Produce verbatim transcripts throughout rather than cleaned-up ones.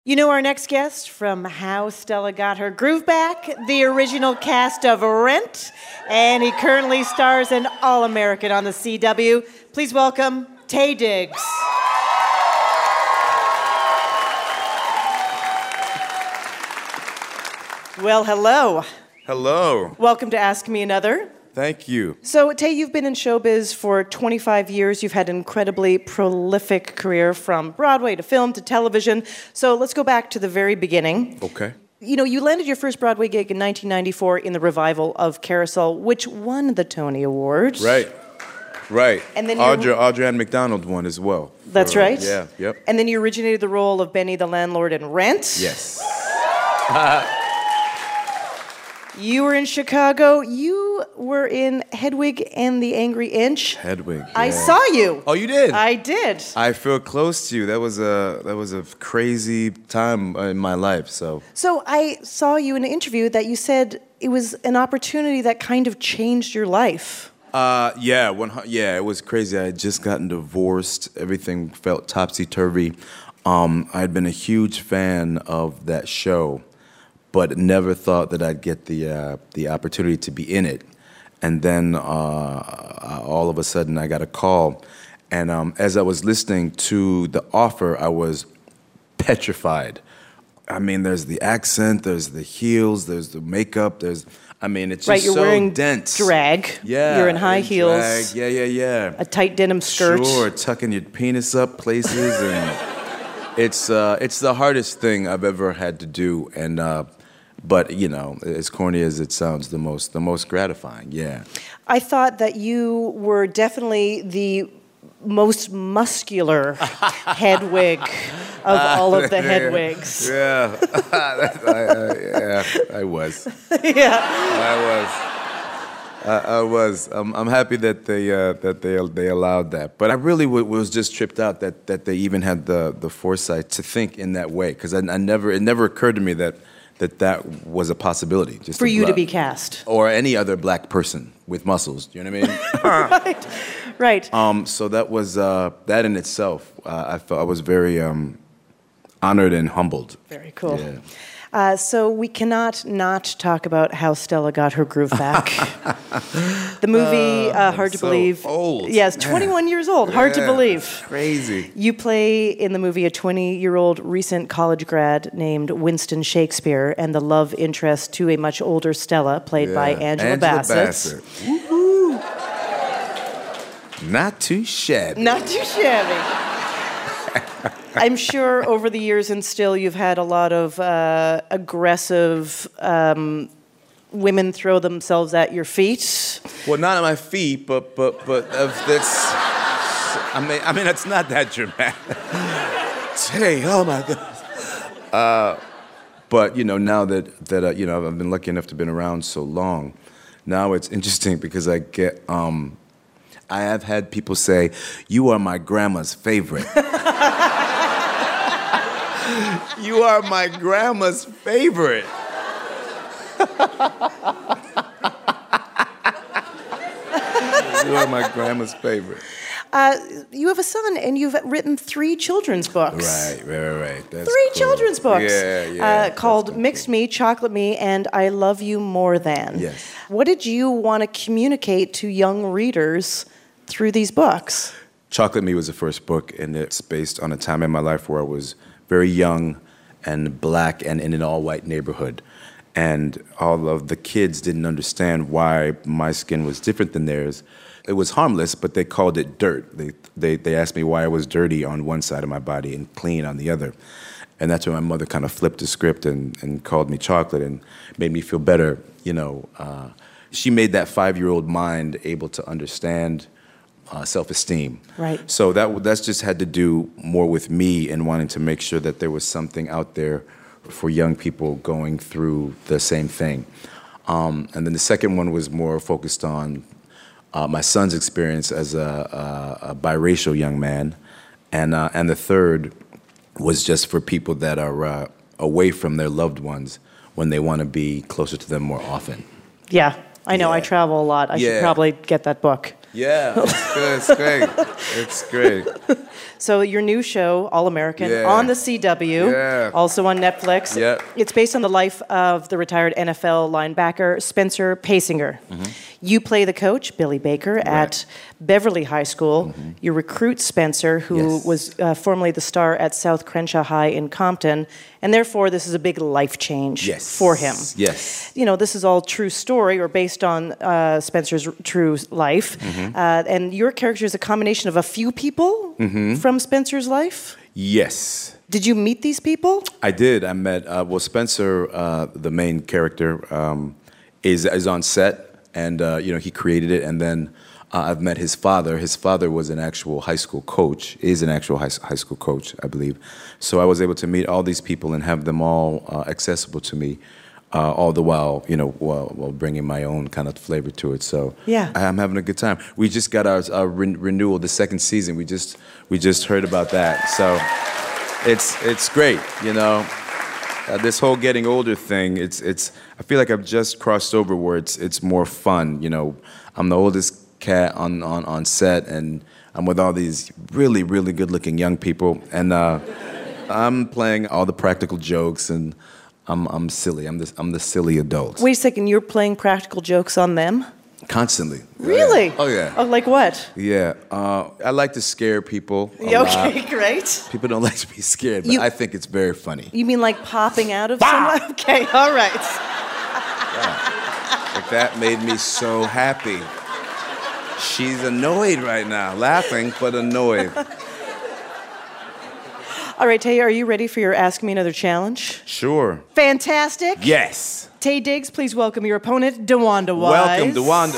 You know our next guest from How Stella Got Her Groove Back, the original cast of Rent, and he currently stars in All-American on the C W. Please welcome Taye Diggs. Well, hello. Hello. Welcome to Ask Me Another. Thank you. So, Taye, you've been in showbiz for twenty-five years. You've had an incredibly prolific career from Broadway to film to television. So let's go back to the very beginning. Okay. You know, you landed your first Broadway gig in nineteen ninety-four in the revival of Carousel, which won the Tony Award. Right. Right. And then Audra, Audra Ann McDonald won as well. That's for, right. Yeah, yep. And then you originated the role of Benny the landlord in Rent. Yes. You were in Chicago. You were in Hedwig and the Angry Inch. Hedwig. Yeah. I saw you. Oh, you did? I did. I feel close to you. That was a that was a crazy time in my life. So. So I saw you in an interview that you said it was an opportunity that kind of changed your life. Uh, yeah, one, yeah, it was crazy. I had just gotten divorced. Everything felt topsy-turvy. Um, I had been a huge fan of that show, but never thought that I'd get the uh, the opportunity to be in it. And then uh, all of a sudden I got a call. And um, as I was listening to the offer, I was petrified. I mean, there's the accent, there's the heels, there's the makeup, there's, I mean, it's just right, you're so wearing dense. Drag. Yeah. You're in high in heels. Drag. Yeah, yeah, yeah. A tight denim skirt. Sure, tucking your penis up places. And it's, uh, it's the hardest thing I've ever had to do. And, uh, but, you know, as corny as it sounds, the most, the most gratifying, yeah. I thought that you were definitely the most muscular Hedwig of all of the Hedwigs. Yeah, I, I, yeah, I was. Yeah, I was. I, I was. I'm, I'm happy that they uh, that they they allowed that. But I really w- was just tripped out that, that they even had the, the foresight to think in that way, because I, I never it never occurred to me that that that was a possibility. Just for you bla- to be cast, or any other black person with muscles. You know what I mean? right, right. Um, so that was uh, that in itself. Uh, I felt I was very um, honored and humbled. Very cool. Yeah. Uh, so we cannot not talk about How Stella Got Her Groove Back. The movie, uh, hard to so believe. old. Yes, twenty-one years old. Hard to Yeah, believe. Crazy. You play in the movie a twenty-year-old recent college grad named Winston Shakespeare and the love interest to a much older Stella, played Yeah. by Angela, Angela Bassett. Bassett. Woo-hoo. Not too shabby. Not too shabby. I'm sure over the years and still you've had a lot of uh, aggressive um, women throw themselves at your feet. Well, not at my feet, but but but uh, that's. I mean, I mean, it's not that dramatic. Hey, oh my God. Uh, but you know, now that that uh, you know, I've been lucky enough to been around so long. Now it's interesting because I get. Um, I have had people say, "You are my grandma's favorite." You are my grandma's favorite. You are my grandma's favorite. Uh, you have a son, and you've written three children's books. Right, right, right, right. That's Three cool. children's books. Yeah, yeah. Uh, called cool. Mixed Me, Chocolate Me, and I Love You More Than. Yes. What did you want to communicate to young readers through these books? Chocolate Me was the first book, and it's based on a time in my life where I was very young and black and in an all-white neighborhood. And all of the kids didn't understand why my skin was different than theirs. It was harmless, but they called it dirt. They, they, they asked me why I was dirty on one side of my body and clean on the other. And that's when my mother kind of flipped the script and, and called me chocolate and made me feel better. You know, uh, she made that five-year-old mind able to understand uh, self-esteem. Right. So that that's just had to do more with me and wanting to make sure that there was something out there for young people going through the same thing. Um, and then the second one was more focused on uh, my son's experience as a, a, a biracial young man. And, uh, and the third was just for people that are uh, away from their loved ones when they want to be closer to them more often. Yeah, I know. Yeah. I travel a lot. I should Yeah. probably get that book. Yeah, it's good. It's great. It's great. So your new show, All American, Yeah. on the C W, Yeah. also on Netflix. Yeah. It's based on the life of the retired N F L linebacker Spencer Pasinger. Mm-hmm. You play the coach, Billy Baker, right. at Beverly High School. Mm-hmm. You recruit Spencer, who yes. was uh, formerly the star at South Crenshaw High in Compton, and therefore this is a big life change yes. for him. Yes. You know, this is all true story or based on uh, Spencer's true life. Mm-hmm. Uh, and your character is a combination of a few people mm-hmm. from Spencer's life? Yes. Did you meet these people? I did. I met, uh, well, Spencer, uh, the main character, um, is, is on set. And, uh, you know, he created it. And then uh, I've met his father. His father was an actual high school coach, is an actual high, high school coach, I believe. So I was able to meet all these people and have them all uh, accessible to me, uh, all the while, you know, while, while bringing my own kind of flavor to it. So yeah. I'm having a good time. We just got our, our re- renewal, the second season. We just we just heard about that. So it's it's great, you know. Uh, this whole getting older thing, it's it's. I feel like I've just crossed over where it's it's more fun. You know, I'm the oldest cat on, on, on set, and I'm with all these really really good looking young people, and uh, I'm playing all the practical jokes, and I'm I'm silly. I'm the I'm the silly adult. Wait a second, you're playing practical jokes on them? Constantly. Really? Yeah. Oh yeah. Oh, like what? Yeah. Uh, I like to scare people. A yeah, okay, lot. Great. People don't like to be scared, but you, I think it's very funny. You mean like popping out of someone? Okay, all right. Yeah. Like that made me so happy. She's annoyed right now, laughing but annoyed. All right, Tay, are you ready for your Ask Me Another challenge? Sure. Fantastic. Yes. Tay Diggs, please welcome your opponent, DeWanda Wise. Welcome, DeWanda.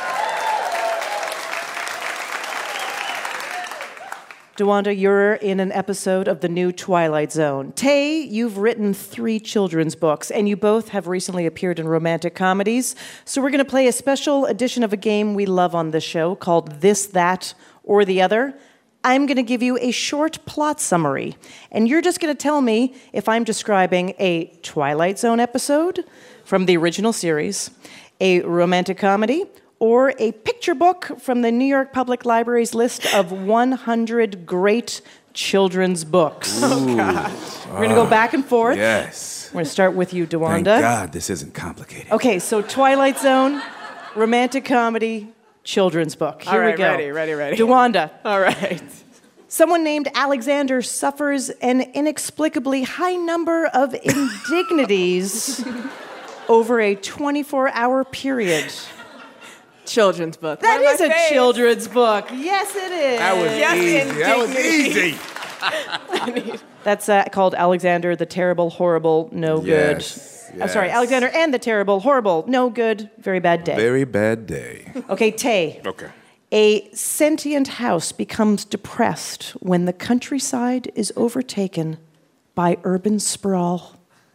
DeWanda, you're in an episode of the new Twilight Zone. Tay, you've written three children's books, and you both have recently appeared in romantic comedies. So we're going to play a special edition of a game we love on this show called This, That, or the Other. I'm going to give you a short plot summary, and you're just going to tell me if I'm describing a Twilight Zone episode from the original series, a romantic comedy, or a picture book from the New York Public Library's list of one hundred great children's books. Ooh. Oh, God. We're going to go back and forth. Yes. We're going to start with you, DeWanda. Thank God this isn't complicated. Okay, so Twilight Zone, romantic comedy, children's book. Here All right, we go. ready, ready, ready. DeWanda. All right. Someone named Alexander suffers an inexplicably high number of indignities over a twenty-four hour period. Children's book. That One of is my a faves. children's book. Yes, it is. That was Yes, easy. That was easy. That's uh, called Alexander the Terrible, Horrible, No Good. Yes, I'm sorry, yes. Alexander and the Terrible, Horrible, No Good, Very Bad Day. Very bad day. Okay, Tay. Okay. A sentient house becomes depressed when the countryside is overtaken by urban sprawl.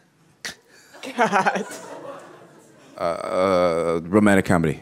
God. Uh, uh, romantic comedy.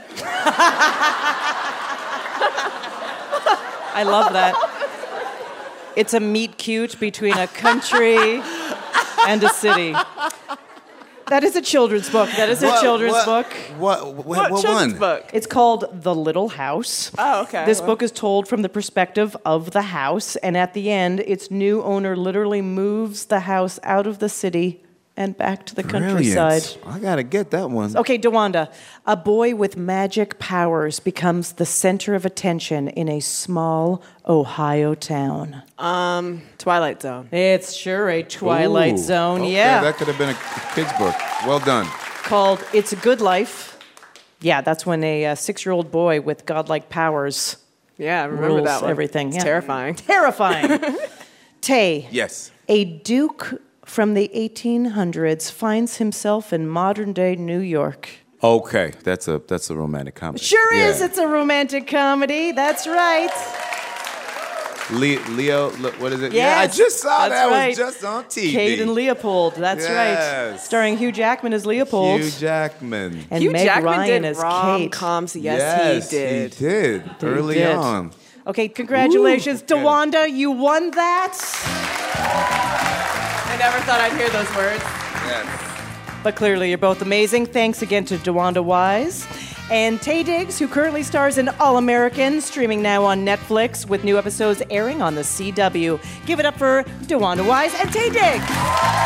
I love that. It's a meet cute between a country and a city. That is a children's book. That is a What- children's what- book. What, what, What, what children's one? book? It's called The Little House. Oh, okay. This Well. book is told from the perspective of the house, and at the end, its new owner literally moves the house out of the city and back to the countryside. Brilliant. I gotta get that one. Okay, DeWanda, a boy with magic powers becomes the center of attention in a small Ohio town. Um, Twilight Zone. It's sure a Twilight Ooh, Zone, okay, yeah. that could have been a kid's book. Well done. Called It's a Good Life. Yeah, that's when a uh, six-year-old boy with godlike powers Yeah, I remember rules that one. everything. It's yeah. terrifying. Terrifying. Tay. Yes. A duke from the eighteen hundreds finds himself in modern-day New York. Okay, that's a that's a romantic comedy. Sure Yeah. is. It's a romantic comedy. That's right. Le- Leo, lo- what is it? Yes, yeah, I just saw that's that. right. Was just on T V. Kate and Leopold. That's right. Yes. Starring Hugh Jackman as Leopold. Hugh Jackman. And Hugh Meg Jackman Ryan did as Kate. rom-coms. Yes, yes, he did. He did He early did. on. Okay, congratulations, Ooh, good. DeWanda. You won that. I never thought I'd hear those words. Yes. But clearly, you're both amazing. Thanks again to DeWanda Wise. And Taye Diggs, who currently stars in All-American, streaming now on Netflix with new episodes airing on the C W. Give it up for DeWanda Wise and Taye Diggs.